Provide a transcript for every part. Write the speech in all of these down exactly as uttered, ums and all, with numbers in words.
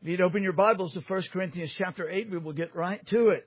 If you'd open your Bibles to First Corinthians chapter eight, we will get right to it.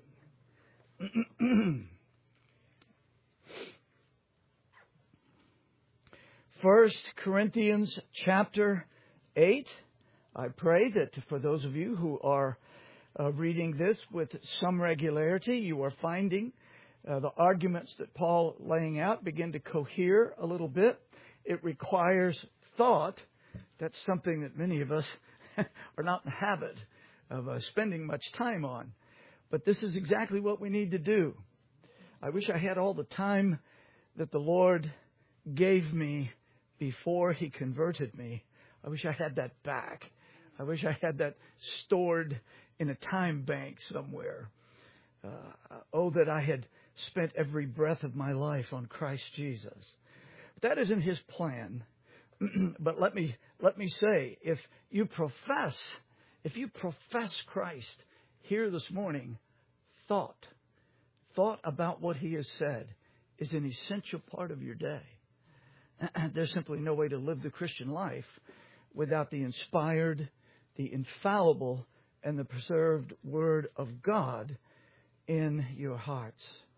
First Corinthians chapter eight. I pray that for those of you who are uh, reading this with some regularity, you are finding uh, the arguments that Paul laying out begin to cohere a little bit. It requires thought. That's something that many of us are not in the habit of uh, spending much time on. But this is exactly what we need to do. I wish I had all the time that the Lord gave me before He converted me. I wish I had that back. I wish I had that stored in a time bank somewhere. Uh, oh, that I had spent every breath of my life on Christ Jesus. But that isn't His plan. But let me let me say, if you profess, if you profess Christ here this morning, thought, thought about what He has said is an essential part of your day. There's simply no way to live the Christian life without the inspired, the infallible, and the preserved Word of God in your hearts.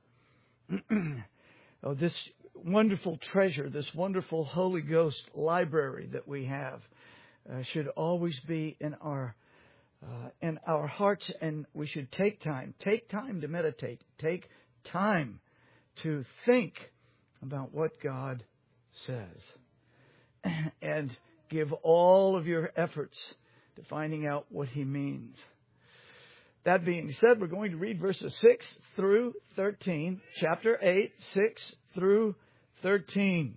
Oh, this wonderful treasure, this wonderful Holy Ghost library that we have uh, should always be in our uh, in our hearts, and we should take time, take time to meditate, take time to think about what God says, and give all of your efforts to finding out what He means. That being said, we're going to read verses six through thirteen, chapter eight, six through thirteen.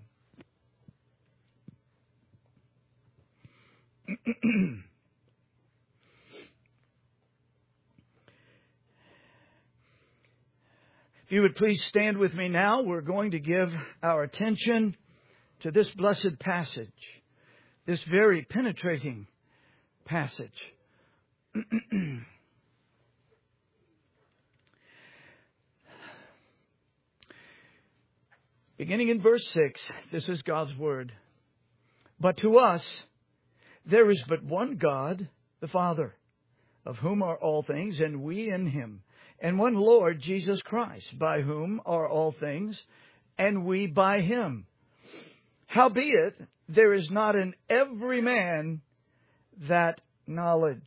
If you would please stand with me now, we're going to give our attention to this blessed passage, this very penetrating passage. Beginning in verse six, this is God's Word. But to us, there is but one God, the Father, of whom are all things, and we in Him, and one Lord, Jesus Christ, by whom are all things, and we by Him. Howbeit, there is not in every man that knowledge.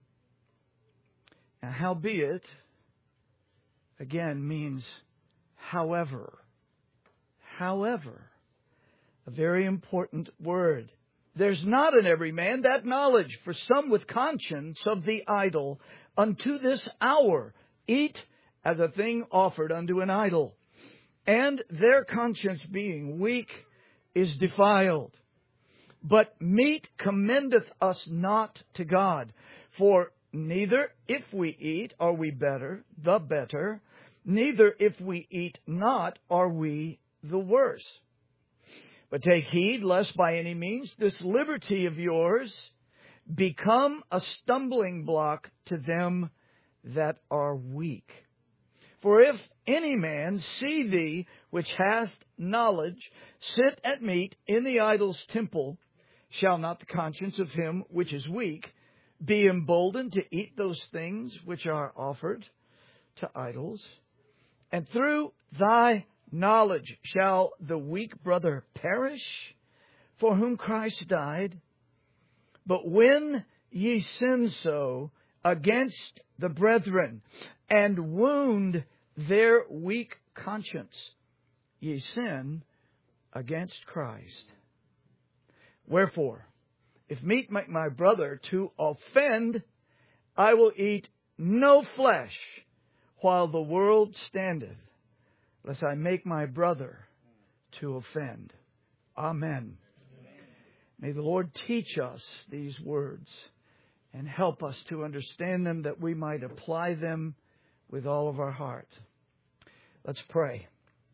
Now, howbeit, again, means however. However, a very important word. There's not in every man that knowledge, for some with conscience of the idol unto this hour eat as a thing offered unto an idol, and their conscience being weak is defiled. But meat commendeth us not to God, for neither if we eat are we better, the better, neither if we eat not are we the worse. But take heed lest by any means this liberty of yours become a stumbling block to them that are weak. For if any man see thee, which hast knowledge, sit at meat in the idol's temple, shall not the conscience of him which is weak be emboldened to eat those things which are offered to idols? And through thy knowledge shall the weak brother perish, for whom Christ died? But when ye sin so against the brethren, and wound their weak conscience, ye sin against Christ. Wherefore, if meat make my brother to offend, I will eat no flesh while the world standeth, lest I make my brother to offend. Amen. May the Lord teach us these words and help us to understand them, that we might apply them with all of our heart. Let's pray.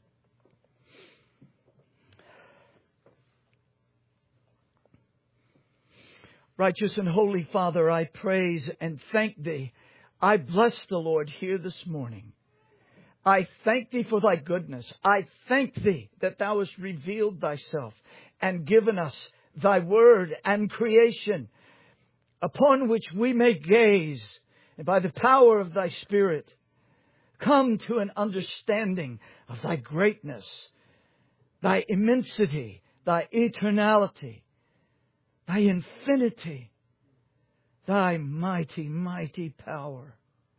Righteous and holy Father, I praise and thank Thee. I bless the Lord here this morning. I thank Thee for Thy goodness. I thank Thee that Thou hast revealed Thyself and given us Thy word and creation. upon which we may gaze, and by the power of Thy Spirit, come to an understanding of Thy greatness, Thy immensity, Thy eternality, Thy infinity, Thy mighty, mighty power.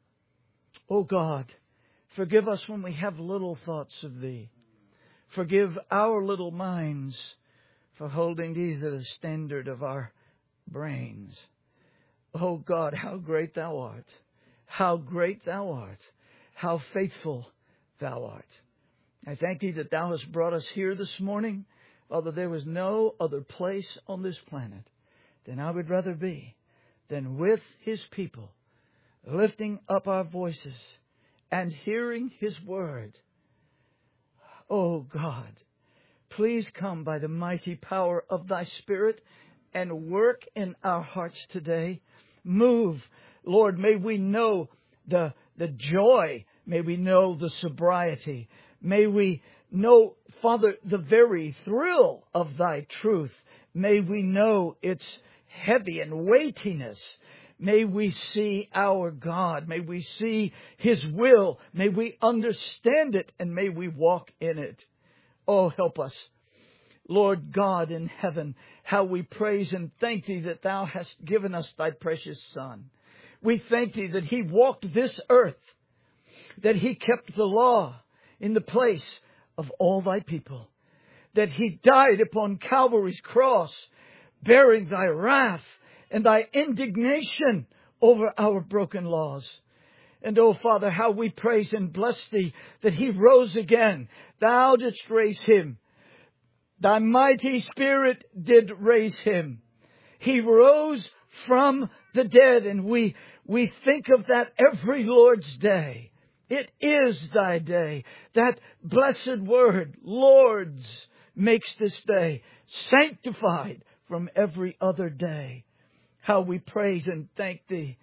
O God, forgive us when we have little thoughts of Thee. Forgive our little minds for holding Thee to the standard of our brains. O God, how great Thou art. How great Thou art. How faithful Thou art. I thank Thee that Thou hast brought us here this morning. Father, there was no other place on this planet than I would rather be than with His people, lifting up our voices and hearing His word. Oh God, please come by the mighty power of Thy Spirit and work in our hearts today. Move, Lord, may we know the, the joy. May we know the sobriety. May we know, Father, the very thrill of Thy truth. May we know its heavy and weightiness. May we see our God. May we see His will. May we understand it, and may we walk in it. Oh, help us. Lord God in heaven, how we praise and thank Thee that Thou hast given us Thy precious Son. We thank Thee that He walked this earth, that He kept the law in the place of all Thy people, that He died upon Calvary's cross, bearing Thy wrath and Thy indignation over our broken laws. And, oh, Father, how we praise and bless Thee that He rose again. Thou didst raise Him. Thy mighty Spirit did raise Him. He rose from the dead, and we, we think of that every Lord's Day. It is Thy day. That blessed word, Lord's, makes this day sanctified from every other day. How we praise and thank Thee,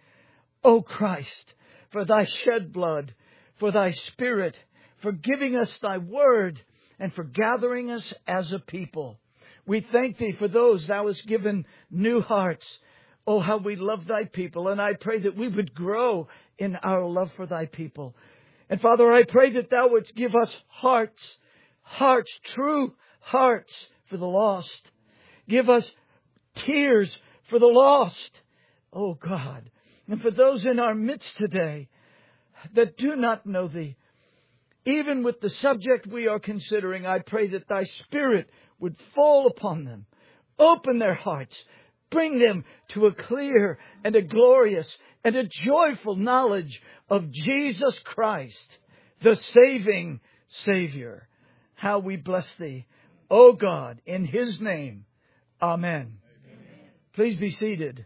O Christ, for Thy shed blood, for Thy Spirit, for giving us Thy word, and for gathering us as a people. We thank Thee for those Thou hast given new hearts. Oh, how we love Thy people. And I pray that we would grow in our love for Thy people. And Father, I pray that Thou wouldst give us hearts, hearts, true hearts for the lost. Give us tears for the lost. Oh God. And for those in our midst today that do not know Thee, even with the subject we are considering, I pray that Thy Spirit would fall upon them, open their hearts, bring them to a clear and a glorious and a joyful knowledge of Jesus Christ, the saving Savior. How we bless Thee, O God, in His name. Amen. Amen. Please be seated.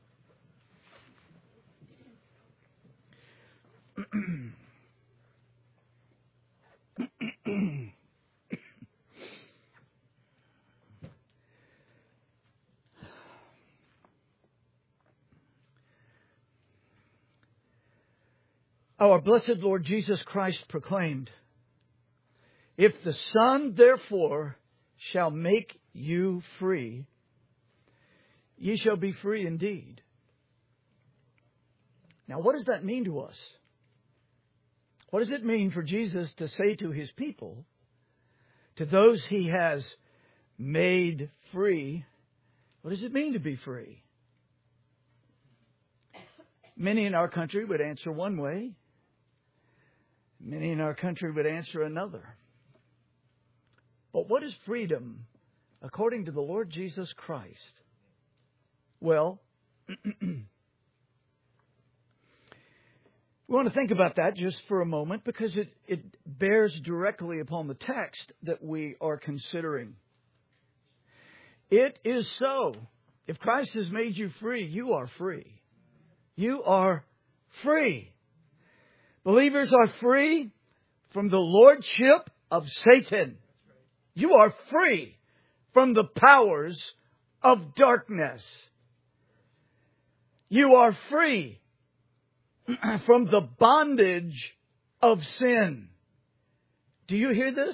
Our blessed Lord Jesus Christ proclaimed, "If the Son therefore shall make you free, ye shall be free indeed." Now, what does that mean to us? What does it mean for Jesus to say to His people, to those He has made free, what does it mean to be free? Many in our country would answer one way. Many in our country would answer another. But what is freedom according to the Lord Jesus Christ? Well, we want to think about that just for a moment because it, it bears directly upon the text that we are considering. It is so. If Christ has made you free, you are free. You are free. Believers are free from the lordship of Satan. You are free from the powers of darkness. You are free from the bondage of sin. Do you hear this?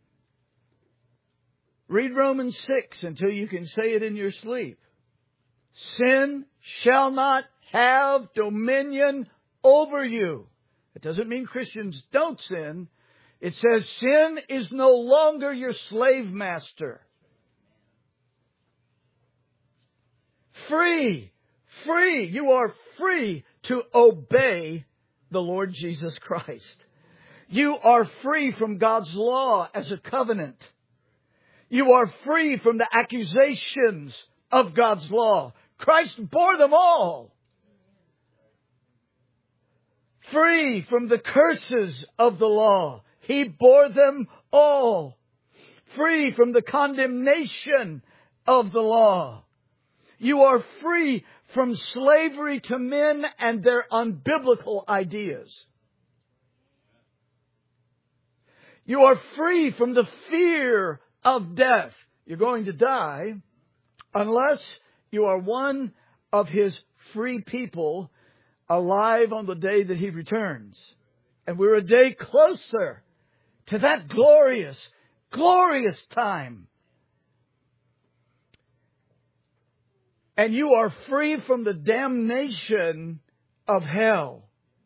Read Romans six until you can say it in your sleep. Sin shall not have dominion over you. It doesn't mean Christians don't sin. It says sin is no longer your slave master. Free, free, you are free to obey the Lord Jesus Christ. You are free from God's law as a covenant. You are free from the accusations of God's law. Christ bore them all. Free from the curses of the law. He bore them all. Free from the condemnation of the law. You are free from slavery to men and their unbiblical ideas. You are free from the fear of death. You're going to die unless you are one of His free people alive on the day that He returns. And we're a day closer to that glorious, glorious time. And you are free from the damnation of hell.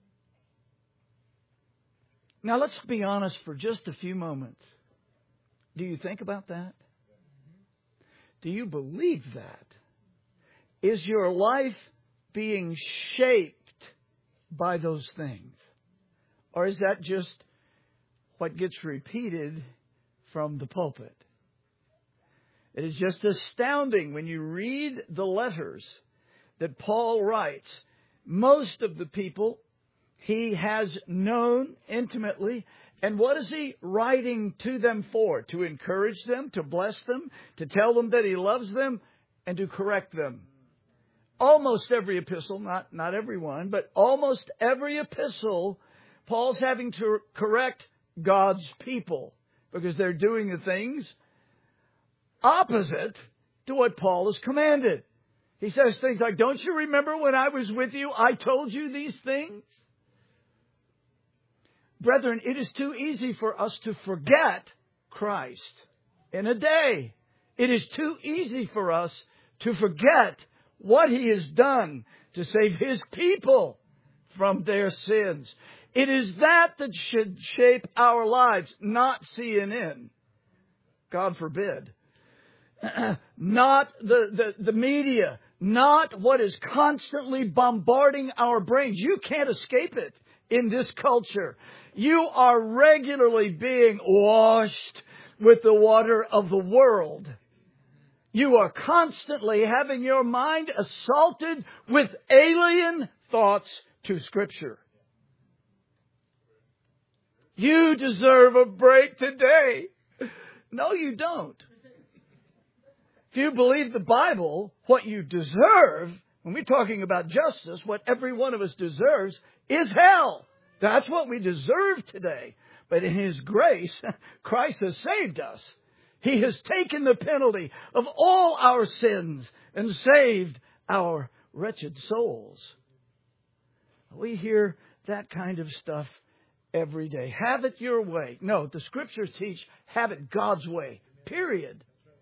Now let's be honest for just a few moments. Do you think about that? Do you believe that? Is your life being shaped by those things? Or is that just what gets repeated from the pulpit? It is just astounding when you read the letters that Paul writes. Most of the people he has known intimately. And what is he writing to them for? To encourage them, to bless them, to tell them that he loves them, and to correct them. Almost every epistle, not, not every one, but almost every epistle, Paul's having to correct God's people because they're doing the things opposite to what Paul has commanded. He says things like, don't you remember when I was with you, I told you these things? Brethren, it is too easy for us to forget Christ in a day. It is too easy for us to forget what He has done to save His people from their sins. It is that that should shape our lives, not C N N. God forbid. Not the, the, the media. Not what is constantly bombarding our brains. You can't escape it in this culture. You are regularly being washed with the water of the world. You are constantly having your mind assaulted with alien thoughts to Scripture. You deserve a break today. No, you don't. If you believe the Bible, what you deserve, when we're talking about justice, what every one of us deserves is hell. That's what we deserve today. But in His grace, Christ has saved us. He has taken the penalty of all our sins and saved our wretched souls. We hear that kind of stuff every day. Have it your way. No, the Scriptures teach, have it God's way. Period.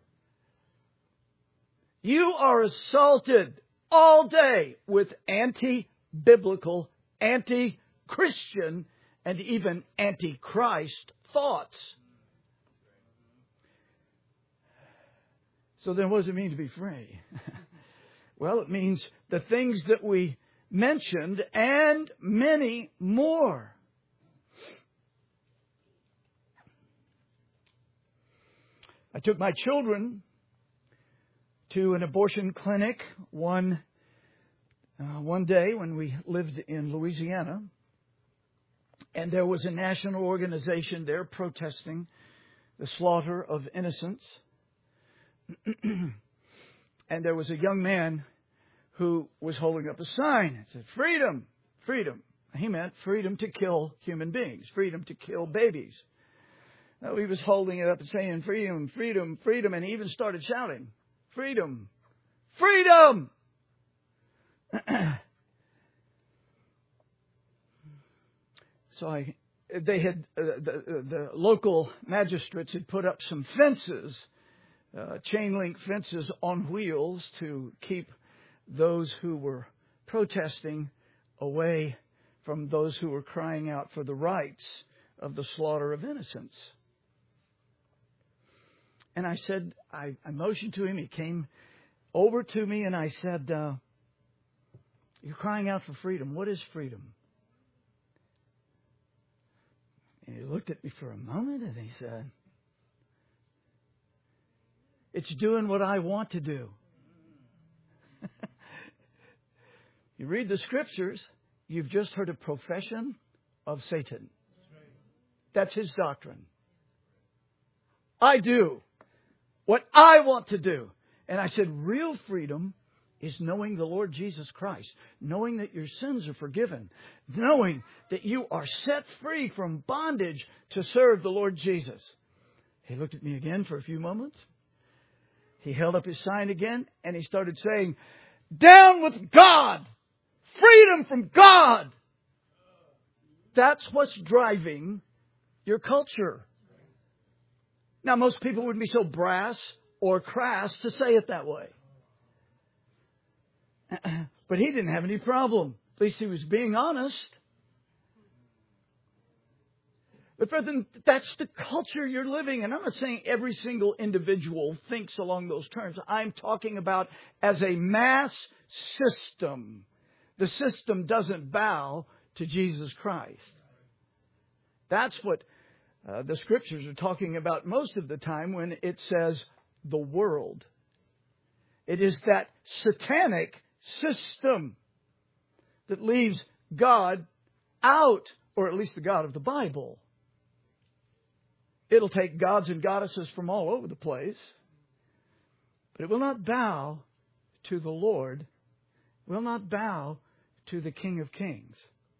You are assaulted all day with anti-biblical, anti-Christian, and even anti-Christ thoughts. So then what does it mean to be free? Well, it means the things that we mentioned and many more. I took my children to an abortion clinic one uh, one day when we lived in Louisiana. And there was a national organization there protesting the slaughter of innocents. And there was a young man who was holding up a sign. It said, freedom, freedom. He meant freedom to kill human beings, freedom to kill babies. Now, he was holding it up and saying, freedom, freedom, freedom. And he even started shouting, freedom, freedom. So I, they had, uh, the, the local magistrates had put up some fences, uh, chain link fences on wheels to keep those who were protesting away from those who were crying out for the rights of the slaughter of innocents. And I said, I, I motioned to him. He came over to me and I said, uh, you're crying out for freedom. What is freedom? And he looked at me for a moment and he said, it's doing what I want to do. You read the scriptures, you've just heard a profession of Satan. That's his doctrine. I do what I want to do. And I said, real freedom is knowing the Lord Jesus Christ, knowing that your sins are forgiven, knowing that you are set free from bondage to serve the Lord Jesus. He looked at me again for a few moments. He held up his sign again and he started saying, down with God! Freedom from God! That's what's driving your culture. Now, most people wouldn't be so brass or crass to say it that way. But he didn't have any problem. At least he was being honest. But brethren, that's the culture you're living in. I'm not saying every single individual thinks along those terms. I'm talking about as a mass system. The system doesn't bow to Jesus Christ. That's what uh, the scriptures are talking about most of the time when it says the world. It is that satanic system that leaves God out, or at least the God of the Bible. It'll take gods and goddesses from all over the place, but it will not bow to the Lord, will not bow to the King of Kings.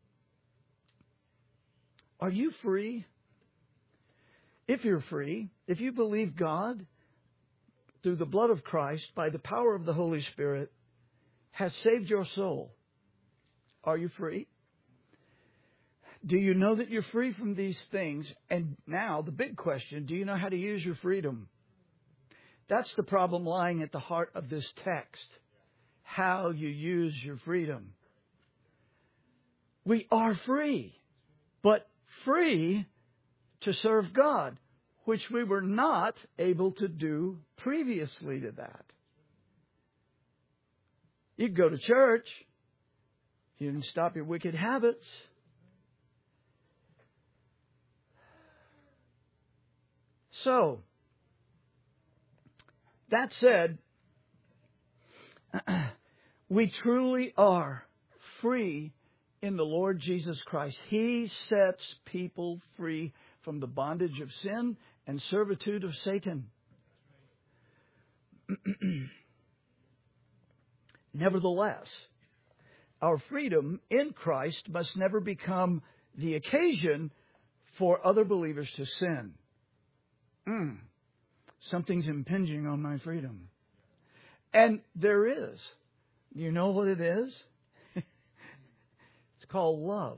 Are you free? If you're free, if you believe God through the blood of Christ, by the power of the Holy Spirit, has saved your soul, are you free? Do you know that you're free from these things? And now the big question, do you know how to use your freedom? That's the problem lying at the heart of this text. How you use your freedom. We are free, but free to serve God, which we were not able to do previously to that. You can go to church. You can stop your wicked habits. So, that said, we truly are free in the Lord Jesus Christ. He sets people free from the bondage of sin and servitude of Satan. Nevertheless, our freedom in Christ must never become the occasion for other believers to sin. Mm, something's impinging on my freedom. And there is. You know what it is? It's called love.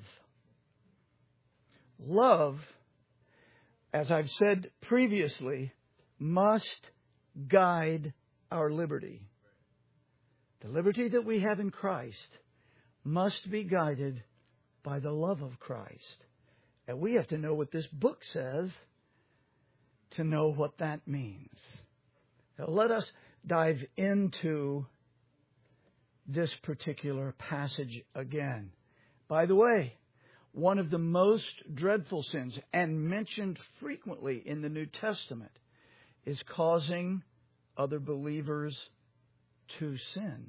Love, as I've said previously, must guide our liberty. The liberty that we have in Christ must be guided by the love of Christ. And we have to know what this book says to know what that means. Now, let us dive into this particular passage again. By the way, one of the most dreadful sins, and mentioned frequently in the New Testament, is causing other believers to sin.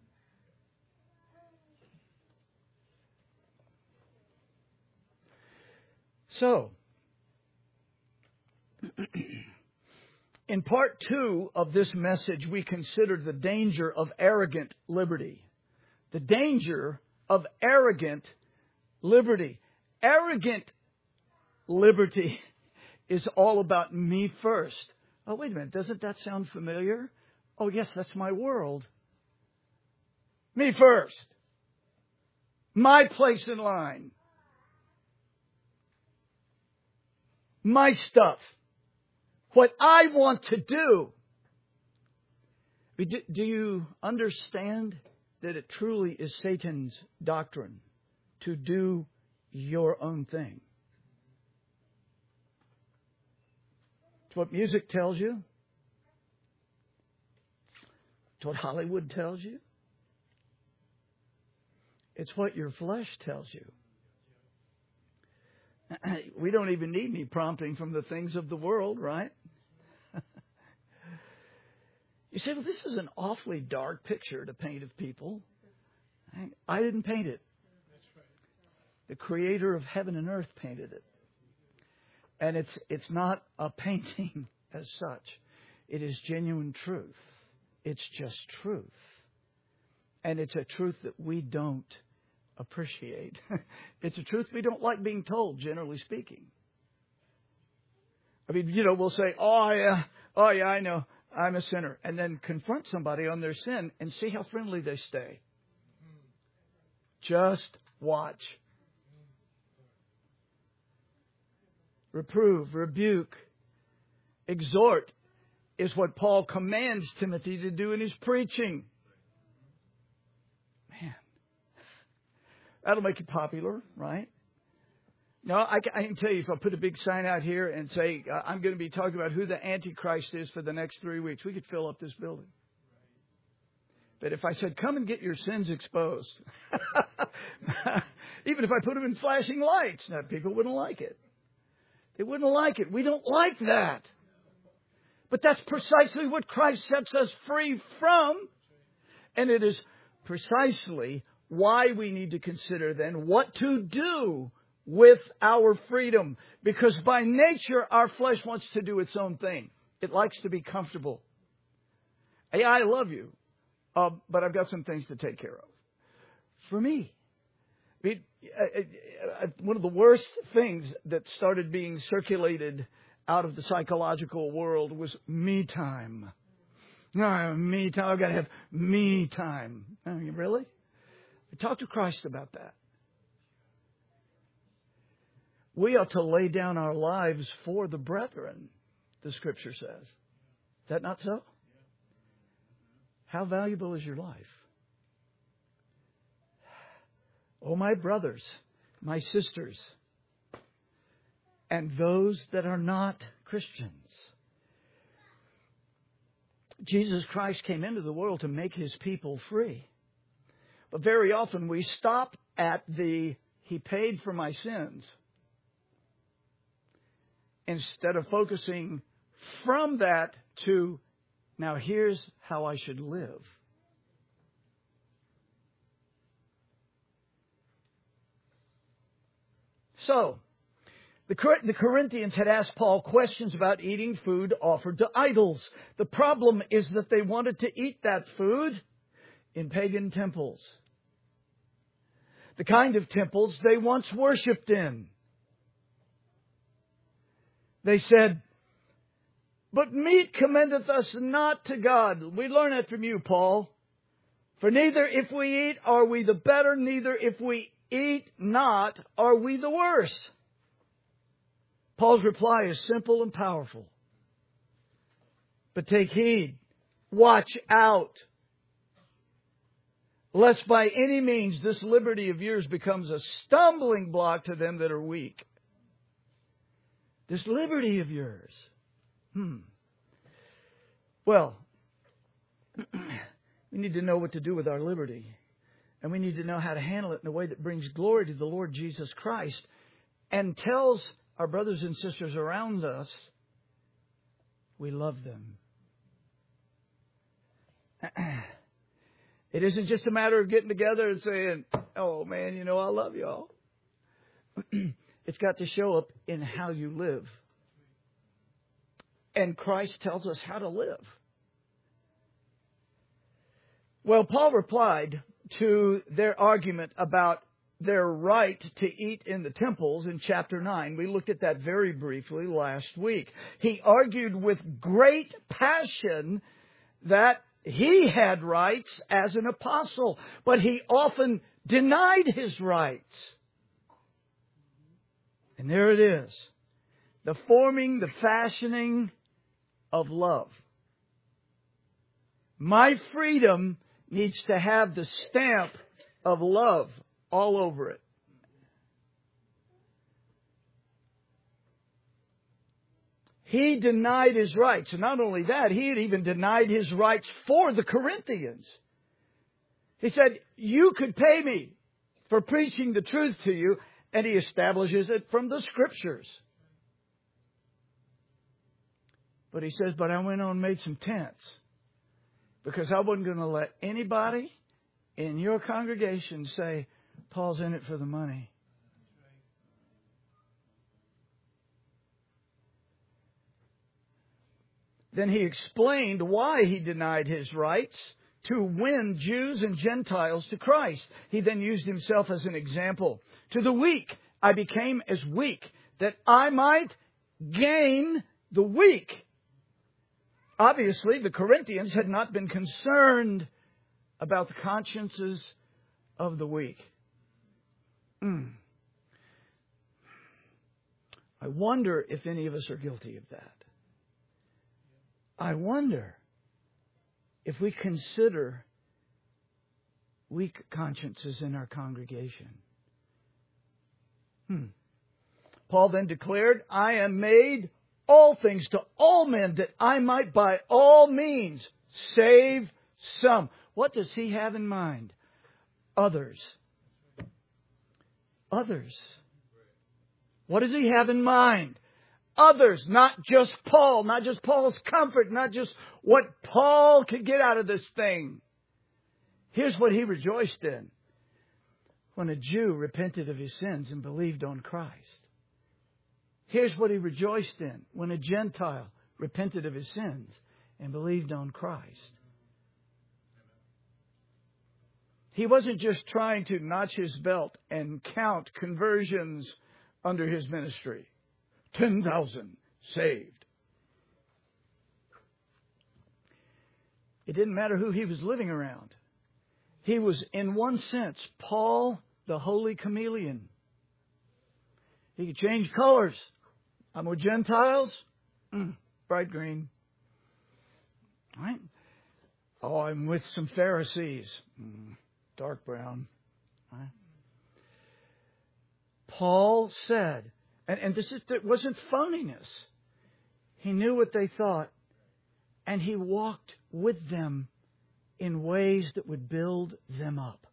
So, in part two of this message, we considered the danger of arrogant liberty. The danger of arrogant liberty. Arrogant liberty is all about me first. Oh, wait a minute. Doesn't that sound familiar? Oh, yes, that's my world. Me first. My place in line. My stuff. What I want to do. Do you understand that it truly is Satan's doctrine to do your own thing. It's what music tells you. It's what Hollywood tells you. It's what your flesh tells you. We don't even need any prompting from the things of the world, right? You say, well, this is an awfully dark picture to paint of people. I didn't paint it. The Creator of heaven and earth painted it. And it's it's not a painting as such. It is genuine truth. It's just truth. And it's a truth that we don't appreciate. It's a truth we don't like being told, generally speaking. I mean, you know, we'll say, oh, yeah, oh, yeah, I know, I'm a sinner. And then confront somebody on their sin and see how friendly they stay. Just watch. Reprove, rebuke, exhort is what Paul commands Timothy to do in his preaching. Man, that'll make you popular, right? No, I, I can tell you, if I put a big sign out here and say, uh, I'm going to be talking about who the Antichrist is for the next three weeks, we could fill up this building. But if I said, come and get your sins exposed, even if I put them in flashing lights, now, people wouldn't like it. They wouldn't like it. We don't like that. But that's precisely what Christ sets us free from. And it is precisely why we need to consider then what to do with our freedom. Because by nature, our flesh wants to do its own thing. It likes to be comfortable. Hey, I love you, uh, but I've got some things to take care of. For me. I mean, one of the worst things that started being circulated out of the psychological world was me time. No, me time. I've got to have me time. I mean, really? Talk to Christ about that. We ought to lay down our lives for the brethren, the Scripture says. Is that not so? How valuable is your life? Oh, my brothers, my sisters, and those that are not Christians. Jesus Christ came into the world to make His people free. But very often we stop at the, He paid for my sins, instead of focusing from that to, now here's how I should live. So, the Corinthians had asked Paul questions about eating food offered to idols. The problem is that they wanted to eat that food in pagan temples. The kind of temples they once worshipped in. They said, but meat commendeth us not to God. We learn that from you, Paul. For neither if we eat are we the better, neither if we eat not are we the worse. Paul's reply is simple and powerful. But take heed, watch out, lest by any means this liberty of yours becomes a stumbling block to them that are weak. This liberty of yours. Hmm. Well, we need to know what to do with our liberty. And we need to know how to handle it in a way that brings glory to the Lord Jesus Christ and tells our brothers and sisters around us we love them. It isn't just a matter of getting together and saying, oh man, you know, I love y'all. It's got to show up in how you live. And Christ tells us how to live. Well, Paul replied to their argument about their right to eat in the temples in chapter nine. We looked at that very briefly last week. He argued with great passion that he had rights as an apostle, but he often denied his rights. And there it is. The forming, the fashioning of love. My freedom needs to have the stamp of love all over it. He denied his rights. And not only that, he had even denied his rights for the Corinthians. He said, you could pay me for preaching the truth to you. And he establishes it from the Scriptures. But he says, but I went on and made some tents. Because I wasn't going to let anybody in your congregation say, Paul's in it for the money. Then he explained why he denied his rights to win Jews and Gentiles to Christ. He then used himself as an example. To the weak, I became as weak, that I might gain the weak. Obviously, the Corinthians had not been concerned about the consciences of the weak. Mm. I wonder if any of us are guilty of that. I wonder if we consider weak consciences in our congregation. Hmm. Paul then declared, I am made all things to all men, that I might by all means save some. What does he have in mind? Others. Others. What does he have in mind? Others, not just Paul, not just Paul's comfort, not just what Paul could get out of this thing. Here's what he rejoiced in. When a Jew repented of his sins and believed on Christ. Here's what he rejoiced in. When a Gentile repented of his sins and believed on Christ. He wasn't just trying to notch his belt and count conversions under his ministry. ten thousand saved. It didn't matter who he was living around. He was, in one sense, Paul, the holy chameleon. He could change colors. I'm with Gentiles. Mm, bright green. Right? Oh, I'm with some Pharisees. Mm, dark brown. Right? Paul said, and, and this is, it wasn't phoniness. He knew what they thought. And he walked with them in ways that would build them up.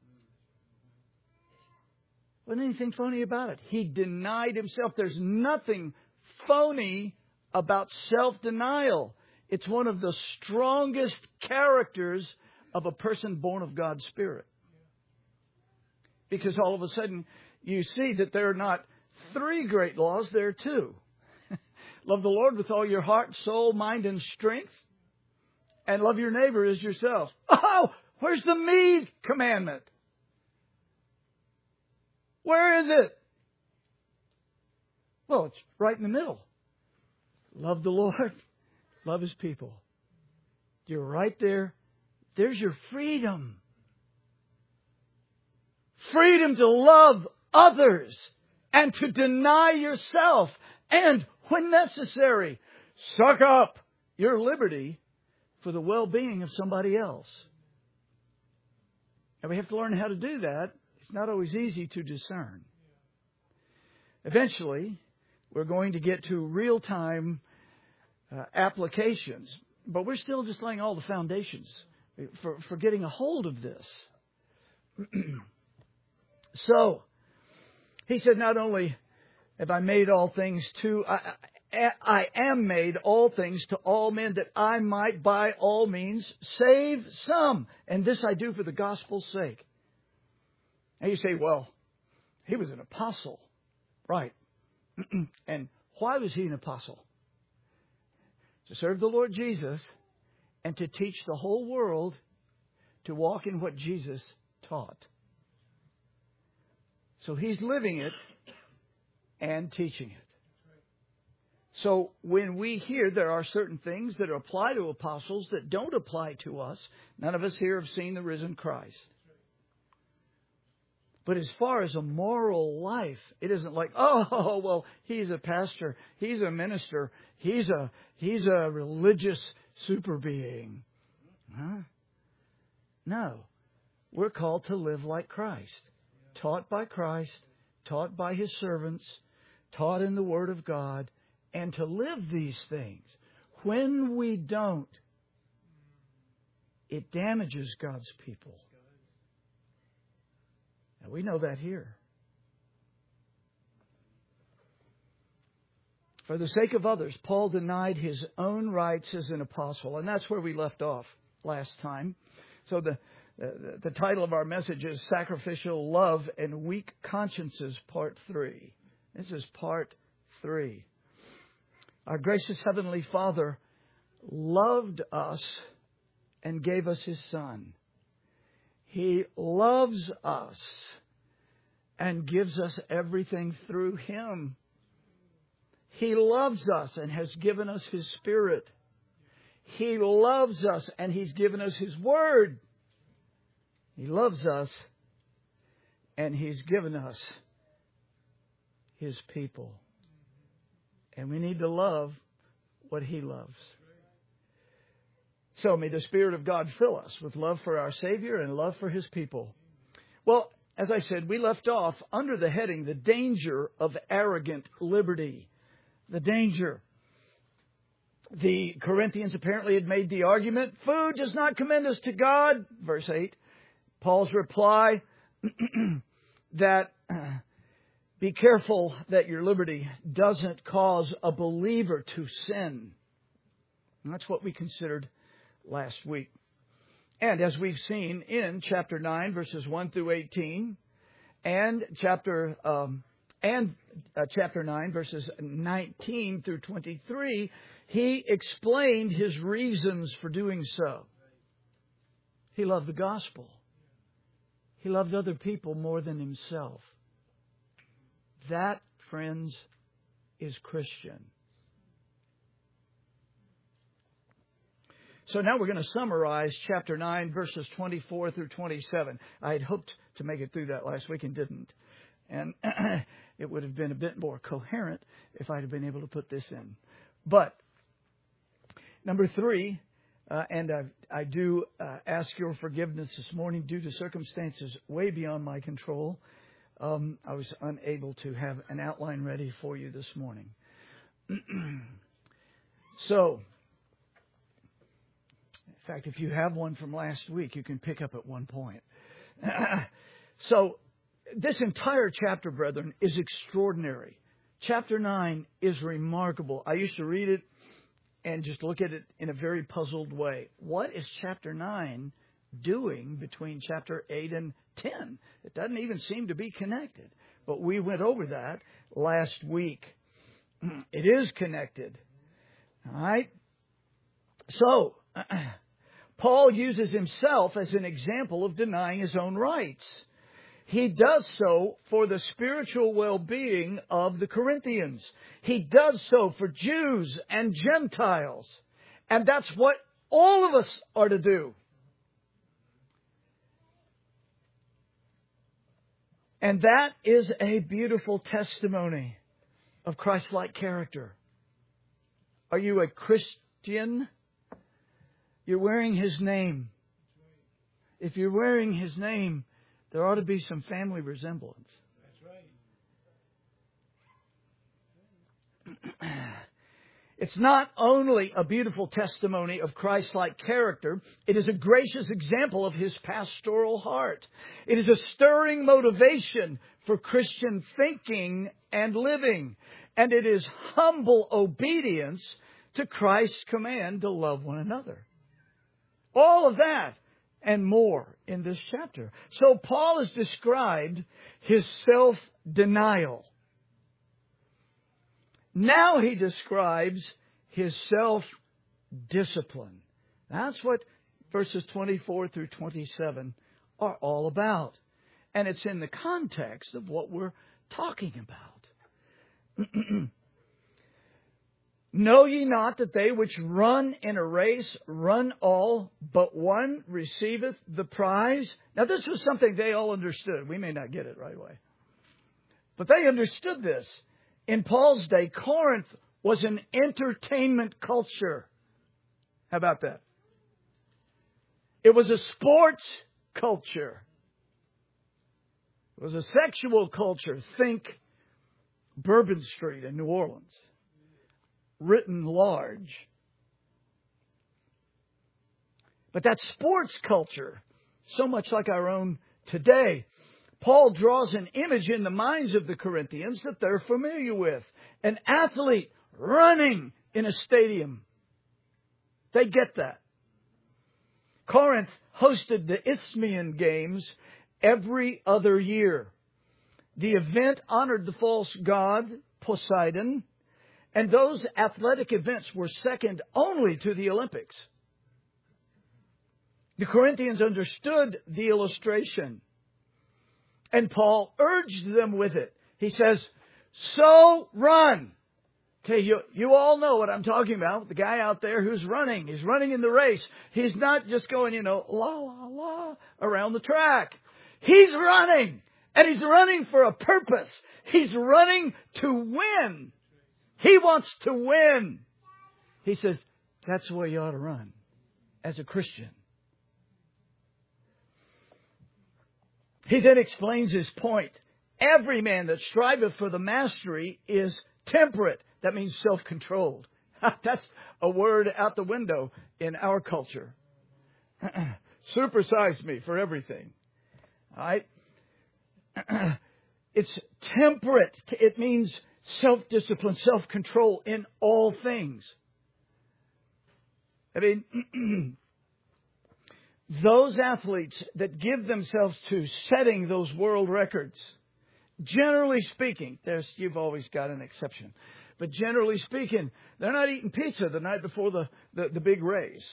Wasn't anything phony about it. He denied himself. There's nothing phony about self-denial. It's one of the strongest characters of a person born of God's Spirit. Because all of a sudden you see that there are not three great laws, there are two. Love the Lord with all your heart, soul, mind, and strength. And love your neighbor as yourself. Oh, where's the me commandment? Where is it? Well, it's right in the middle. Love the Lord. Love His people. You're right there. There's your freedom. Freedom to love others and to deny yourself. And when necessary, suck up your liberty for the well-being of somebody else. And we have to learn how to do that. It's not always easy to discern. Eventually, we're going to get to real-time uh, applications. But we're still just laying all the foundations for, for getting a hold of this. So, he said, not only have I made all things to... I, I am made all things to all men, that I might by all means save some. And this I do for the gospel's sake. And you say, well, he was an apostle. Right. And why was he an apostle? To serve the Lord Jesus and to teach the whole world to walk in what Jesus taught. So he's living it and teaching it. So when we hear there are certain things that apply to apostles that don't apply to us, none of us here have seen the risen Christ. But as far as a moral life, it isn't like, oh, well, he's a pastor, he's a minister, he's a he's a religious super being. Huh? No. We're called to live like Christ. Taught by Christ, taught by His servants, taught in the Word of God, and to live these things. When we don't, it damages God's people. And we know that here. For the sake of others, Paul denied his own rights as an apostle. And that's where we left off last time. So the, the, the title of our message is Sacrificial Love and Weak Consciences, Part three. This is Part three. Our gracious Heavenly Father loved us and gave us His Son. He loves us and gives us everything through Him. He loves us and has given us His Spirit. He loves us and He's given us His Word. He loves us and He's given us His people. And we need to love what He loves. So may the Spirit of God fill us with love for our Savior and love for His people. Well, as I said, we left off under the heading, the danger of arrogant liberty. The danger. The Corinthians apparently had made the argument, food does not commend us to God. Verse eight. Paul's reply, that uh, be careful that your liberty doesn't cause a believer to sin. And that's what we considered last week. And as we've seen in chapter nine, verses one through eighteen, and chapter um, and uh, chapter nine, verses nineteen through twenty-three, he explained his reasons for doing so. He loved the gospel. He loved other people more than himself. That, friends, is Christian. So now we're going to summarize chapter nine, verses twenty-four through twenty-seven. I had hoped to make it through that last week and didn't. And it would have been a bit more coherent if I'd have been able to put this in. But, number three, uh, and I, I do uh, ask your forgiveness this morning due to circumstances way beyond my control. Um, I was unable to have an outline ready for you this morning. So, in fact, if you have one from last week, you can pick up at one point. So, this entire chapter, brethren, is extraordinary. Chapter nine is remarkable. I used to read it and just look at it in a very puzzled way. What is chapter nine doing between chapter eight and ten? It doesn't even seem to be connected. But we went over that last week. It is connected. All right? So, Paul uses himself as an example of denying his own rights. He does so for the spiritual well-being of the Corinthians. He does so for Jews and Gentiles. And that's what all of us are to do. And that is a beautiful testimony of Christ-like character. Are you a Christian? You're wearing His name. If you're wearing His name, there ought to be some family resemblance. That's right. It's not only a beautiful testimony of Christ-like character, it is a gracious example of His pastoral heart. It is a stirring motivation for Christian thinking and living. And it is humble obedience to Christ's command to love one another. All of that and more in this chapter. So Paul has described his self-denial. Now he describes his self-discipline. That's what verses twenty-four through twenty-seven are all about. And it's in the context of what we're talking about. Know ye not that they which run in a race run all, but one receiveth the prize? Now this was something they all understood. We may not get it right away. But they understood this. In Paul's day, Corinth was an entertainment culture. How about that? It was a sports culture. It was a sexual culture. Think Bourbon Street in New Orleans. Written large. But that sports culture, so much like our own today, Paul draws an image in the minds of the Corinthians that they're familiar with. An athlete running in a stadium. They get that. Corinth hosted the Isthmian Games every other year. The event honored the false god Poseidon, and those athletic events were second only to the Olympics. The Corinthians understood the illustration, and Paul urged them with it. He says, so run. Okay, you, you all know what I'm talking about. The guy out there who's running. He's running in the race. He's not just going, you know, la, la, la, around the track. He's running. And he's running for a purpose. He's running to win. He wants to win. He says, that's the way you ought to run as a Christian. He then explains his point. Every man that striveth for the mastery is temperate. That means self-controlled. That's a word out the window in our culture. Supersize me for everything. All right? It's temperate. It means self-discipline, self-control in all things. I mean, those athletes that give themselves to setting those world records, generally speaking, there's you've always got an exception. But generally speaking, they're not eating pizza the night before the, the, the big race.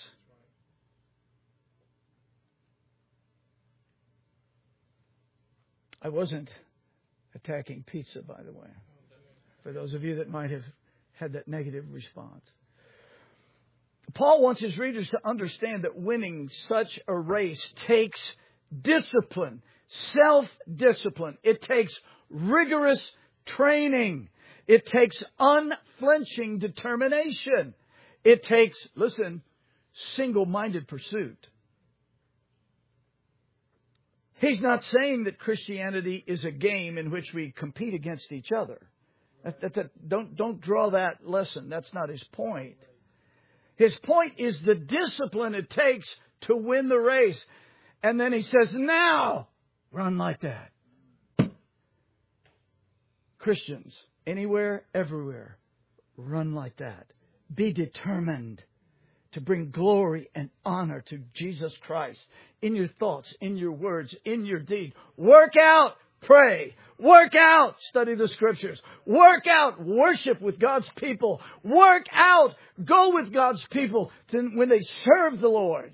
I wasn't attacking pizza, by the way, for those of you that might have had that negative response. Paul wants his readers to understand that winning such a race takes discipline, self-discipline. It takes rigorous training. It takes unflinching determination. It takes, listen, single-minded pursuit. He's not saying that Christianity is a game in which we compete against each other. That, that, that, don't, don't draw that lesson. That's not his point. His point is the discipline it takes to win the race. And then he says, now, run like that. Christians, anywhere, everywhere, run like that. Be determined to bring glory and honor to Jesus Christ in your thoughts, in your words, in your deed. Work out, pray. Work out, study the Scriptures. Work out, worship with God's people. Work out, go with God's people to, when they serve the Lord.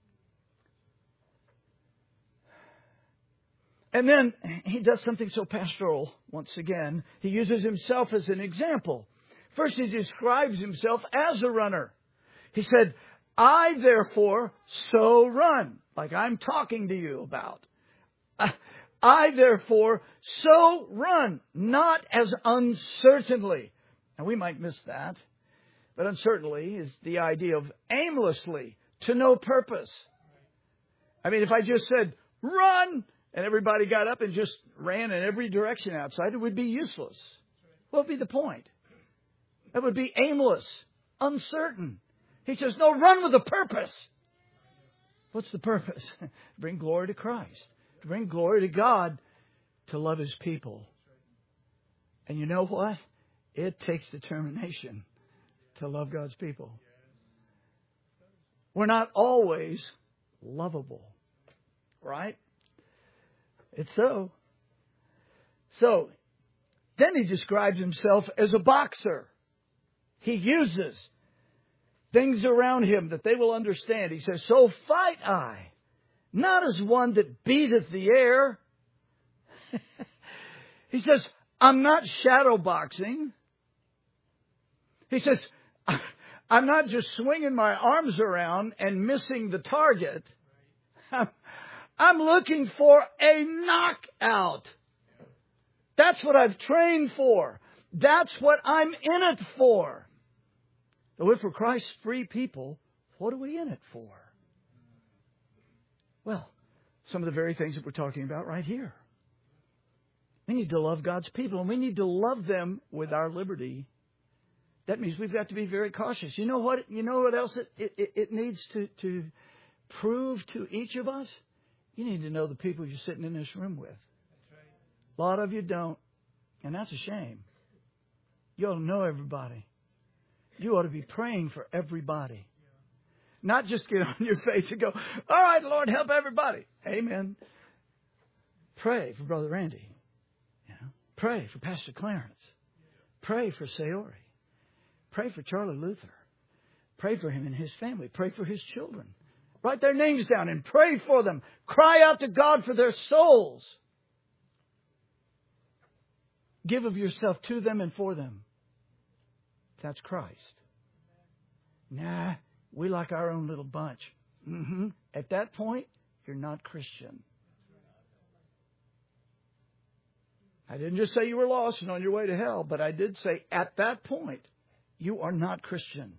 And then he does something so pastoral once again. He uses himself as an example. First, he describes himself as a runner. He said, I therefore so run, like I'm talking to you about. I therefore so run, not as uncertainly. Now we might miss that, but uncertainly is the idea of aimlessly, to no purpose. I mean, if I just said, run, and everybody got up and just ran in every direction outside, it would be useless. What would be the point? That would be aimless, uncertain. He says, no, run with a purpose. What's the purpose? Bring glory to Christ. To bring glory to God, to love His people. And you know what? It takes determination to love God's people. We're not always lovable. Right? It's so. So, then he describes himself as a boxer. He uses things around him that they will understand. He says, so fight I, not as one that beateth the air. He says, I'm not shadow boxing. He says, I'm not just swinging my arms around and missing the target. I'm, I'm looking for a knockout. That's what I've trained for. That's what I'm in it for. But we're for Christ's free people. What are we in it for? Well, some of the very things that we're talking about right here. We need to love God's people, and we need to love them with our liberty. That means we've got to be very cautious. You know what? You know what else it, it, it needs to, to prove to each of us? You need to know the people you're sitting in this room with. A lot of you don't, and that's a shame. You ought to know everybody. You ought to be praying for everybody. Not just get on your face and go, all right, Lord, help everybody. Amen. Pray for Brother Randy. You know, pray for Pastor Clarence. Pray for Sayori. Pray for Charlie Luther. Pray for him and his family. Pray for his children. Write their names down and pray for them. Cry out to God for their souls. Give of yourself to them and for them. That's Christ. Nah, we like our own little bunch. Mm-hmm. At that point, you're not Christian. I didn't just say you were lost and on your way to hell, but I did say at that point, you are not Christian.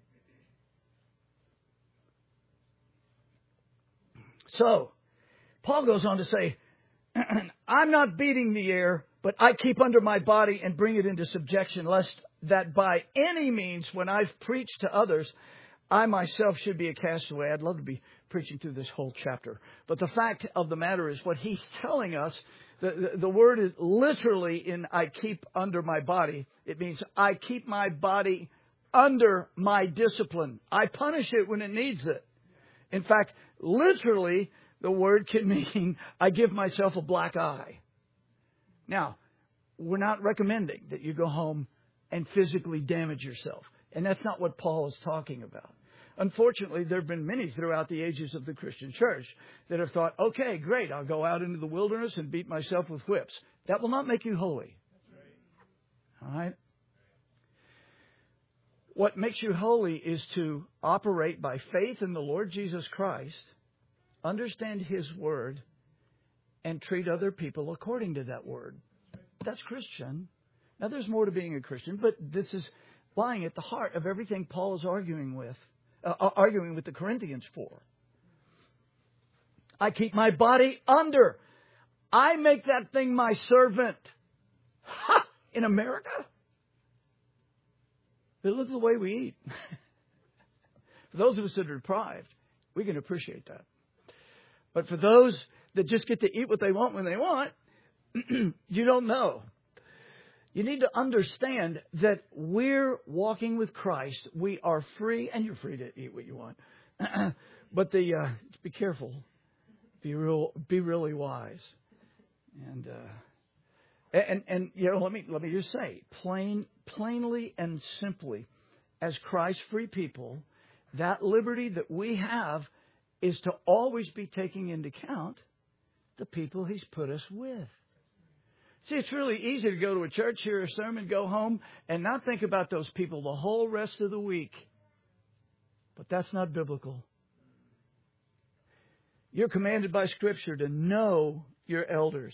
So, Paul goes on to say, I'm not beating the air, but I keep under my body and bring it into subjection, lest that by any means, when I've preached to others, I myself should be a castaway. I'd love to be preaching through this whole chapter. But the fact of the matter is what he's telling us, the, the, the word is literally in I keep under my body. It means I keep my body under my discipline. I punish it when it needs it. In fact, literally, the word can mean I give myself a black eye. Now, we're not recommending that you go home and physically damage yourself. And that's not what Paul is talking about. Unfortunately, there have been many throughout the ages of the Christian church that have thought, okay, great, I'll go out into the wilderness and beat myself with whips. That will not make you holy. All right? What makes you holy is to operate by faith in the Lord Jesus Christ, understand His Word, and treat other people according to that Word. That's Christian. Now, there's more to being a Christian, but this is lying at the heart of everything Paul is arguing with, uh, arguing with the Corinthians for. I keep my body under. I make that thing my servant. Ha! In America? But look at the way we eat. For those of us that are deprived, we can appreciate that. But for those that just get to eat what they want when they want, you don't know. You need to understand that we're walking with Christ. We are free, and you're free to eat what you want. But the uh, be careful, be real, be really wise, and uh, and and you know, let me let me just say, plain, plainly and simply, as Christ free people, that liberty that we have is to always be taking into account the people He's put us with. See, it's really easy to go to a church, hear a sermon, go home, and not think about those people the whole rest of the week. But that's not biblical. You're commanded by Scripture to know your elders.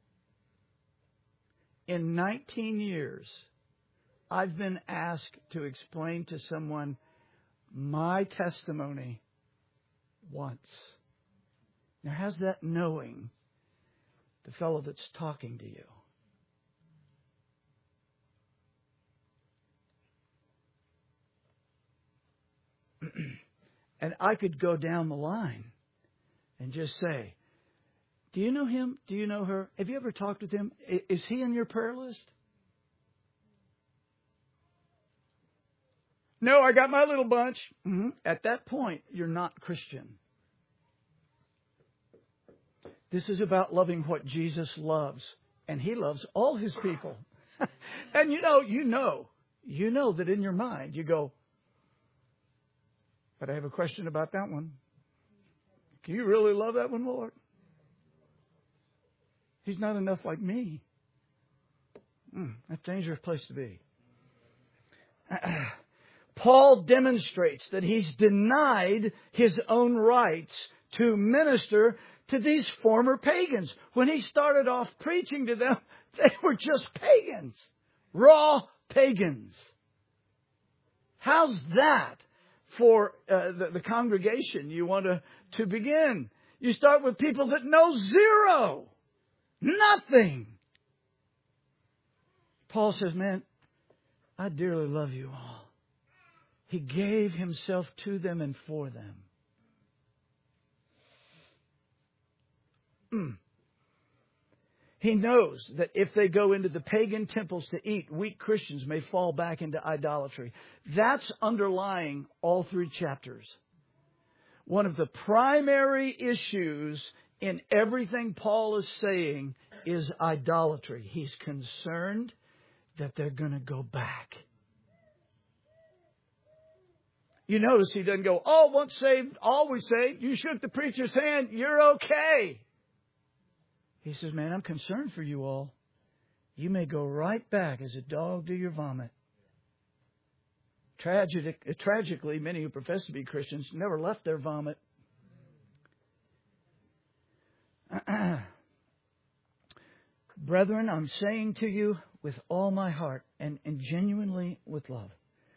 In nineteen years, I've been asked to explain to someone my testimony once. Now, how's that knowing the fellow that's talking to you? And I could go down the line and just say, do you know him? Do you know her? Have you ever talked with him? Is he in your prayer list? No, I got my little bunch. Mm-hmm. At that point, you're not Christian. This is about loving what Jesus loves. And He loves all His people. And you know, you know, you know that in your mind you go, but I have a question about that one. Can you really love that one, Lord? He's not enough like me. Mm, that's a dangerous place to be. Paul demonstrates that he's denied his own rights to minister to these former pagans. When he started off preaching to them, they were just pagans. Raw pagans. How's that for uh, the, the congregation you want to, to begin? You start with people that know zero. Nothing. Paul says, man, I dearly love you all. He gave himself to them and for them. Mm. He knows that if they go into the pagan temples to eat, weak Christians may fall back into idolatry. That's underlying all three chapters. One of the primary issues in everything Paul is saying is idolatry. He's concerned that they're going to go back. You notice he doesn't go, oh, once saved, always saved. You shook the preacher's hand, you're okay. He says, man, I'm concerned for you all. You may go right back as a dog to your vomit. Tragic, tragically, many who profess to be Christians never left their vomit. Brethren, I'm saying to you with all my heart and, and genuinely with love.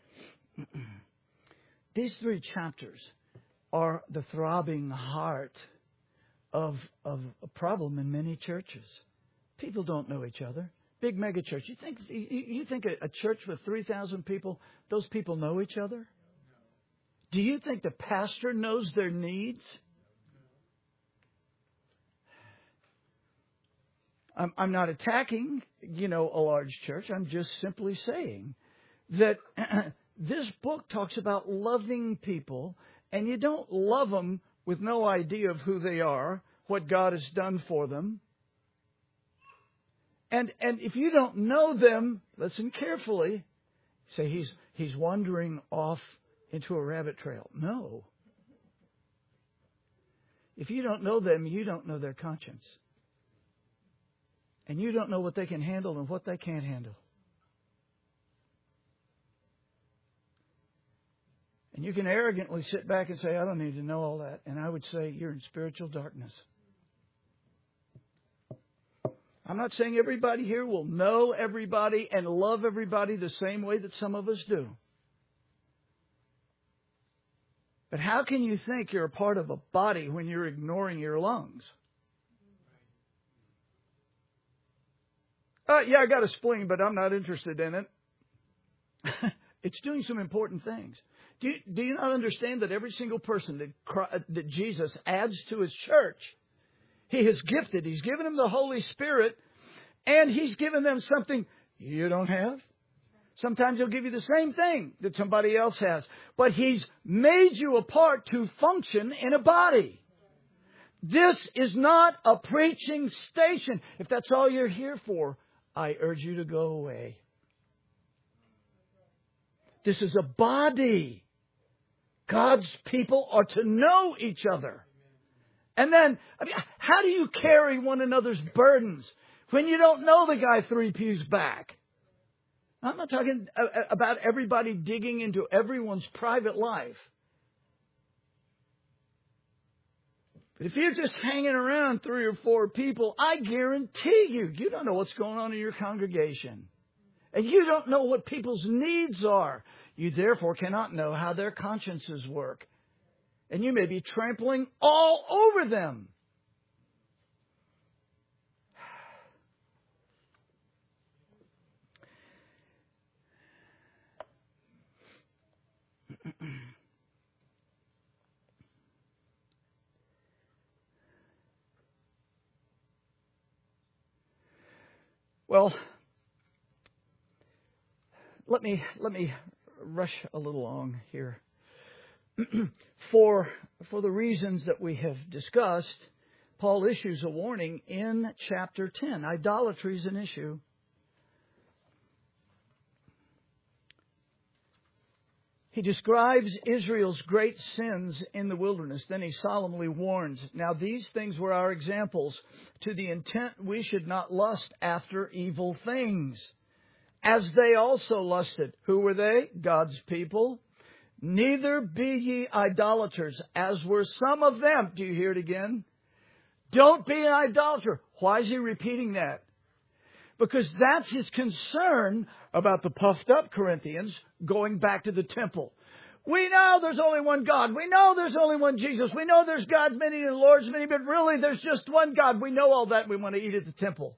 These three chapters are the throbbing heart of, of a problem in many churches. People don't know each other. Big mega church. You think you, you think a, a church with three thousand people, those people know each other? Do you think the pastor knows their needs? I'm, I'm not attacking, you know, a large church. I'm just simply saying that this book talks about loving people, and you don't love them with no idea of who they are, what God has done for them. And and if you don't know them, listen carefully. Say he's he's wandering off into a rabbit trail. No. If you don't know them, you don't know their conscience. And you don't know what they can handle and what they can't handle. And you can arrogantly sit back and say, I don't need to know all that. And I would say, you're in spiritual darkness. I'm not saying everybody here will know everybody and love everybody the same way that some of us do. But how can you think you're a part of a body when you're ignoring your lungs? Uh, yeah, I got a spleen, but I'm not interested in it. It's doing some important things. Do you, do you not understand that every single person that, Christ, that Jesus adds to His church, He has gifted. He's given them the Holy Spirit, and He's given them something you don't have. Sometimes He'll give you the same thing that somebody else has. But He's made you a part to function in a body. This is not a preaching station. If that's all you're here for, I urge you to go away. This is a body. God's people are to know each other. And then, I mean, how do you carry one another's burdens when you don't know the guy three pews back? I'm not talking about everybody digging into everyone's private life. But if you're just hanging around three or four people, I guarantee you, you don't know what's going on in your congregation. And you don't know what people's needs are. You therefore cannot know how their consciences work. And you may be trampling all over them. Well, let me let me rush a little along here. for for the reasons that we have discussed, Paul issues a warning in chapter ten. Idolatry is an issue. He describes Israel's great sins in the wilderness. Then he solemnly warns, now these things were our examples, to the intent we should not lust after evil things, as they also lusted. Who were they? God's people. Neither be ye idolaters, as were some of them. Do you hear it again? Don't be an idolater. Why is he repeating that? Because that's his concern about the puffed up Corinthians going back to the temple. We know there's only one God. We know there's only one Jesus. We know there's gods many and lords many, but really there's just one God. We know all that. We want to eat at the temple.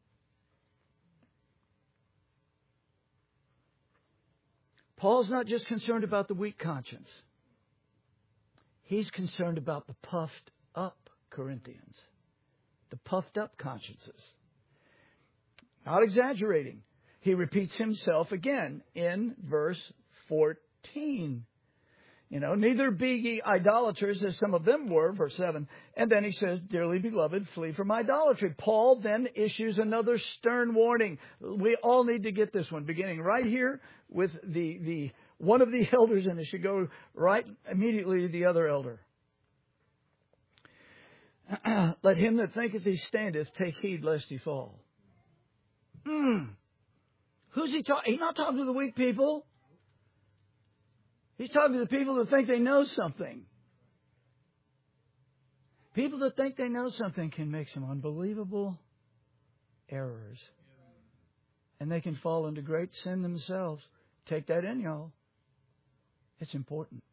Paul's not just concerned about the weak conscience. He's concerned about the puffed up Corinthians. The puffed up consciences. Not exaggerating. He repeats himself again in verse fourteen. You know, neither be ye idolaters as some of them were, verse seven. And then he says, dearly beloved, flee from idolatry. Paul then issues another stern warning. We all need to get this one, beginning right here with the, the one of the elders, and it should go right immediately to the other elder. Let him that thinketh he standeth take heed lest he fall. Mm. Who's he talking? He's not talking to the weak people. He's talking to the people that think they know something. People that think they know something can make some unbelievable errors. And they can fall into great sin themselves. Take that in, y'all. It's important.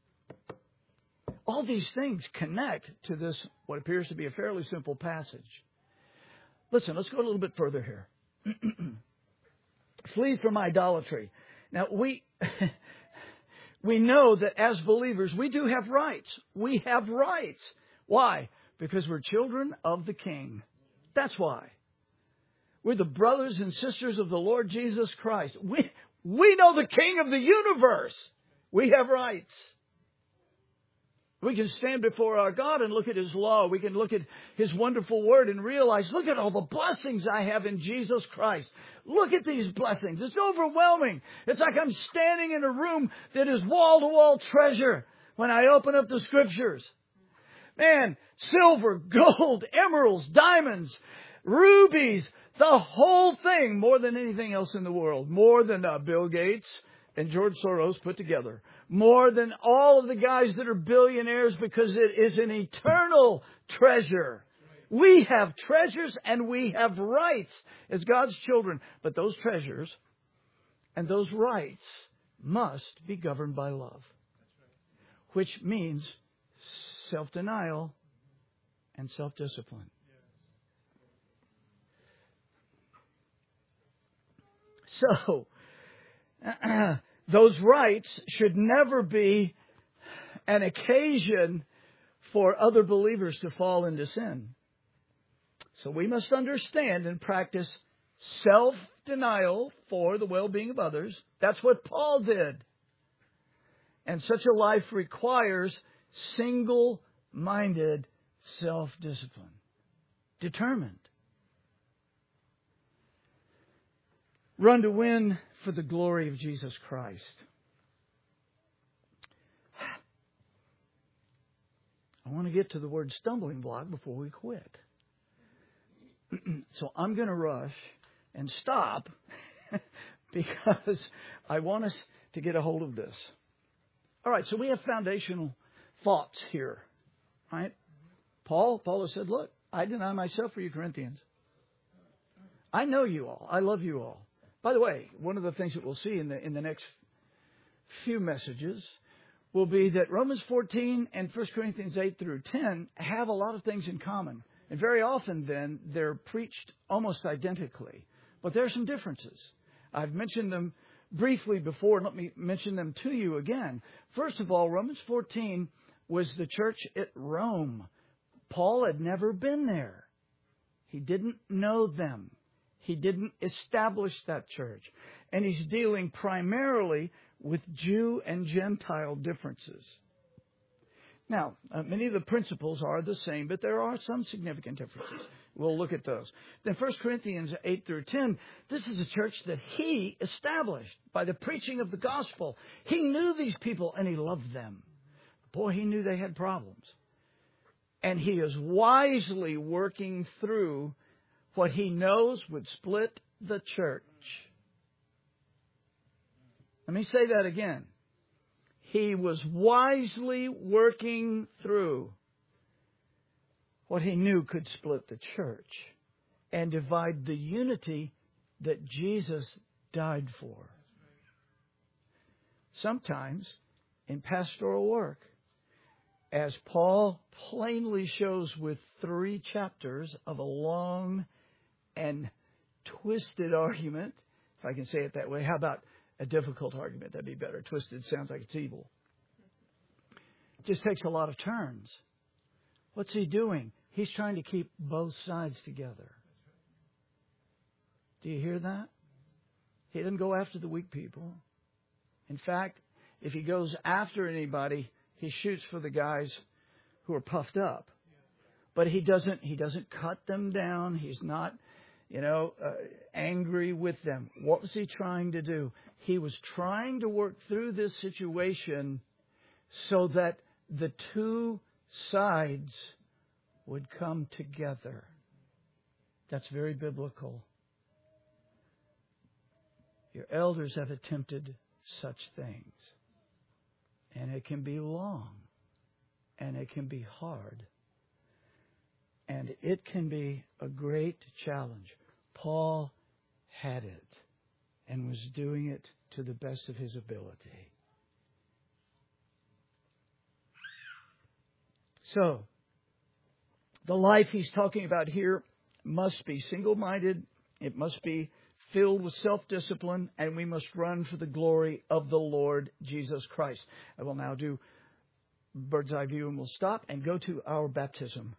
All these things connect to this, what appears to be a fairly simple passage. Listen, let's go a little bit further here. Flee from idolatry. Now, we... We know that as believers, we do have rights. We have rights. Why? Because we're children of the King. That's why. We're the brothers and sisters of the Lord Jesus Christ. We, we know the King of the universe. We have rights. We can stand before our God and look at His law. We can look at His wonderful Word and realize, look at all the blessings I have in Jesus Christ. Look at these blessings. It's overwhelming. It's like I'm standing in a room that is wall-to-wall treasure when I open up the Scriptures. Man, silver, gold, emeralds, diamonds, rubies, the whole thing, more than anything else in the world. More than uh, Bill Gates and George Soros put together. More than all of the guys that are billionaires, because it is an eternal treasure. We have treasures and we have rights as God's children. But those treasures and those rights must be governed by love. Which means self-denial and self-discipline. So, those rights should never be an occasion for other believers to fall into sin. So we must understand and practice self-denial for the well-being of others. That's what Paul did. And such a life requires single-minded self-discipline. Determined. Run to win for the glory of Jesus Christ. I want to get to the word stumbling block before we quit. So I'm going to rush and stop because I want us to get a hold of this. All right, so we have foundational thoughts here. Right? Paul, Paul has said, look, I deny myself for you, Corinthians. I know you all. I love you all. By the way, one of the things that we'll see in the in the next few messages will be that Romans fourteen and First Corinthians eight through ten have a lot of things in common. And very often then they're preached almost identically. But there are some differences. I've mentioned them briefly before. Let me mention them to you again. First of all, Romans fourteen was the church at Rome. Paul had never been there. He didn't know them. He didn't establish that church. And he's dealing primarily with Jew and Gentile differences. Now, uh, many of the principles are the same, but there are some significant differences. We'll look at those. Then First Corinthians eight through ten, this is a church that he established by the preaching of the gospel. He knew these people and he loved them. Boy, he knew they had problems. And he is wisely working through what he knows would split the church. Let me say that again. He was wisely working through what he knew could split the church and divide the unity that Jesus died for. Sometimes in pastoral work, as Paul plainly shows with three chapters of a long and twisted argument, if I can say it that way. How about a difficult argument? That'd be better. Twisted sounds like it's evil. It just takes a lot of turns. What's he doing? He's trying to keep both sides together. Do you hear that? He doesn't go after the weak people. In fact, if he goes after anybody, he shoots for the guys who are puffed up. But he doesn't he doesn't cut them down. He's not, you know, uh, angry with them. What was he trying to do? He was trying to work through this situation so that the two sides would come together. That's very biblical. Your elders have attempted such things. And it can be long. And it can be hard. And it can be a great challenge. Paul had it and was doing it to the best of his ability. So, the life he's talking about here must be single-minded. It must be filled with self-discipline, and we must run for the glory of the Lord Jesus Christ. I will now do bird's eye view, and we'll stop and go to our baptism.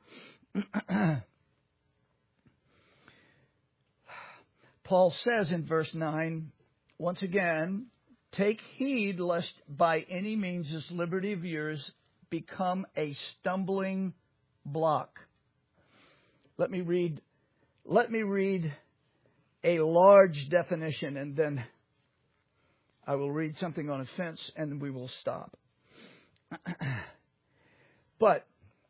Paul says in verse nine, once again, take heed lest by any means this liberty of yours become a stumbling block. Let me read, let me read a large definition, and then I will read something on offense, and we will stop. But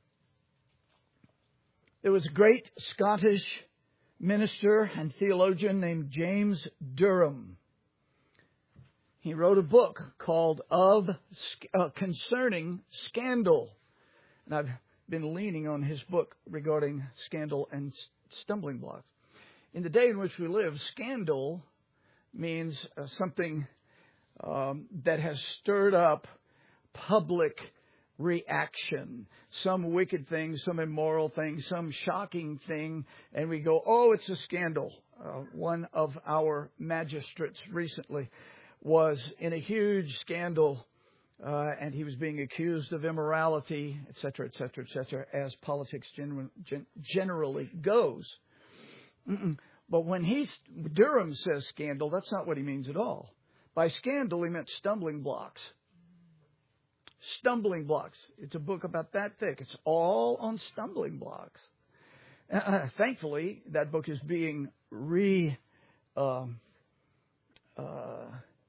there was a great Scottish minister and theologian named James Durham. He wrote a book called Of uh, Concerning Scandal. And I've been leaning on his book regarding scandal and stumbling blocks. In the day in which we live, scandal means uh, something um, that has stirred up public reaction. Some wicked thing, some immoral thing, some shocking thing. And we go, oh, it's a scandal. Uh, one of our magistrates recently was in a huge scandal, uh, and he was being accused of immorality, et cetera, et cetera, et cetera, as politics gen- gen- generally goes. Mm-mm. But when he, Durham says scandal, that's not what he means at all. By scandal, he meant stumbling blocks. Stumbling blocks. It's a book about that thick. It's all on stumbling blocks. Uh, thankfully, that book is being re, um, uh,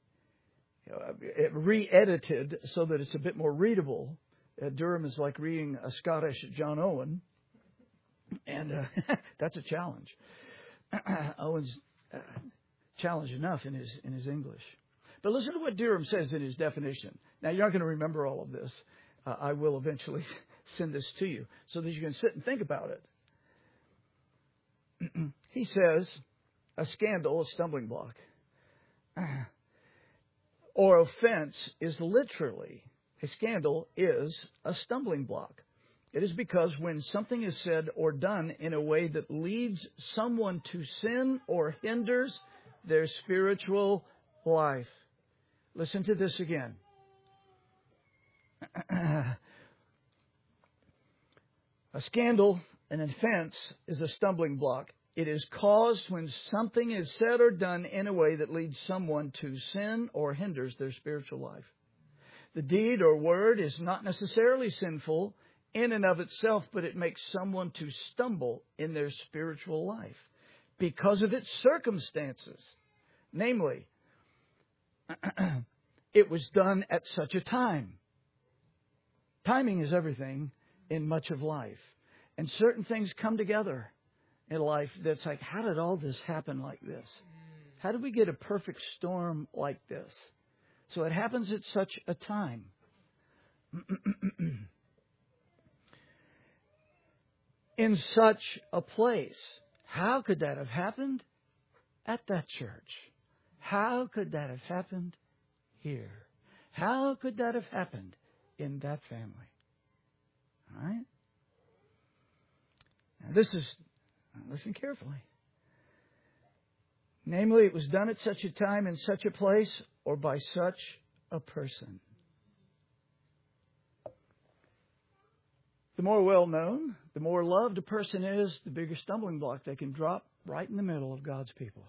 re-edited so that it's a bit more readable. Uh, Durham is like reading a Scottish John Owen, and uh, that's a challenge. Owen's uh, challenge enough in his in his English. But listen to what Durham says in his definition. Now, you're not going to remember all of this. Uh, I will eventually send this to you so that you can sit and think about it. He says, a scandal, a stumbling block, or offense is literally, a scandal is a stumbling block. It is because when something is said or done in a way that leads someone to sin or hinders their spiritual life. Listen to this again. A scandal, an offense, is a stumbling block. It is caused when something is said or done in a way that leads someone to sin or hinders their spiritual life. The deed or word is not necessarily sinful in and of itself, but it makes someone to stumble in their spiritual life because of its circumstances. Namely, it was done at such a time. Timing is everything in much of life. And certain things come together in life that's like, how did all this happen like this? How did we get a perfect storm like this? So it happens at such a time. In such a place. How could that have happened? At that church. How could that have happened here? How could that have happened in that family? All right? Now this is, listen carefully. Namely, it was done at such a time, in such a place, or by such a person. The more well-known, the more loved a person is, the bigger stumbling block they can drop right in the middle of God's people.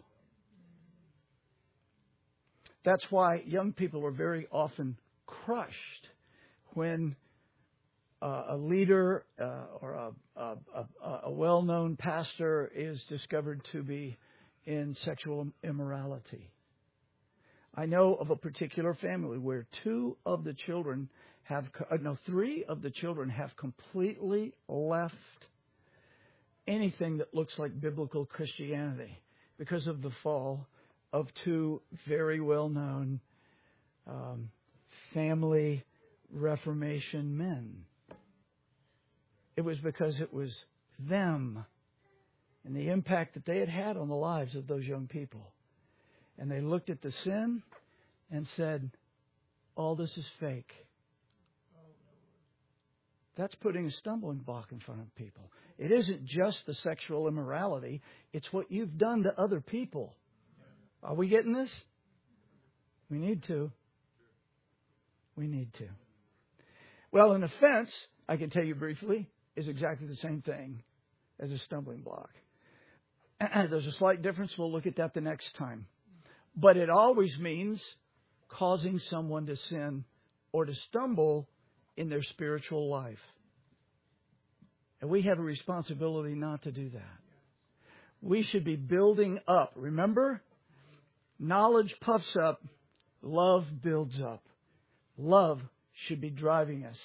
That's why young people are very often crushed when uh, a leader uh, or a, a, a, a well-known pastor is discovered to be in sexual immorality. I know of a particular family where two of the children have, no, three of the children have completely left anything that looks like biblical Christianity because of the fall of two very well-known um, family Reformation men. It was because it was them and the impact that they had had on the lives of those young people. And they looked at the sin and said, all this is fake. That's putting a stumbling block in front of people. It isn't just the sexual immorality. It's what you've done to other people. Are we getting this? We need to. We need to. Well, an offense, I can tell you briefly, is exactly the same thing as a stumbling block. There's a slight difference. We'll look at that the next time. But it always means causing someone to sin or to stumble in their spiritual life. And we have a responsibility not to do that. We should be building up. Remember? Knowledge puffs up. Love builds up. Love should be driving us.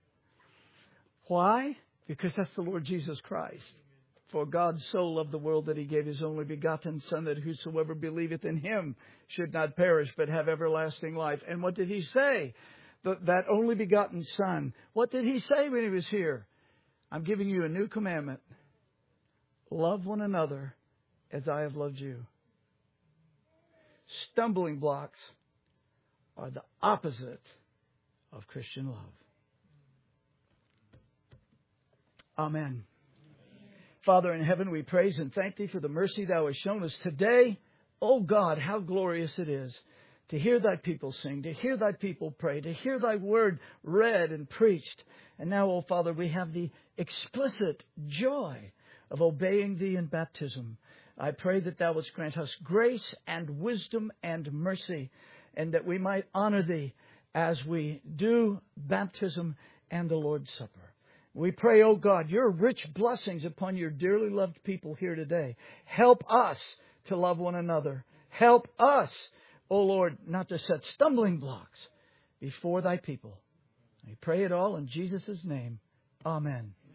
Why? Because that's the Lord Jesus Christ. For God so loved the world that He gave His only begotten Son, that whosoever believeth in Him should not perish but have everlasting life. And what did He say? The, that only begotten Son. What did He say when He was here? I'm giving you a new commandment. Love one another as I have loved you. Stumbling blocks are the opposite of Christian love. Amen. Father in heaven, we praise and thank Thee for the mercy Thou hast shown us today. Oh God, how glorious it is to hear Thy people sing, to hear Thy people pray, to hear Thy word read and preached. And now, oh Father, we have the explicit joy of obeying Thee in baptism. I pray that Thou wouldst grant us grace and wisdom and mercy, and that we might honor Thee as we do baptism and the Lord's Supper. We pray, oh God, Your rich blessings upon Your dearly loved people here today. Help us to love one another. Help us, oh Lord, not to set stumbling blocks before Thy people. We pray it all in Jesus' name. Amen.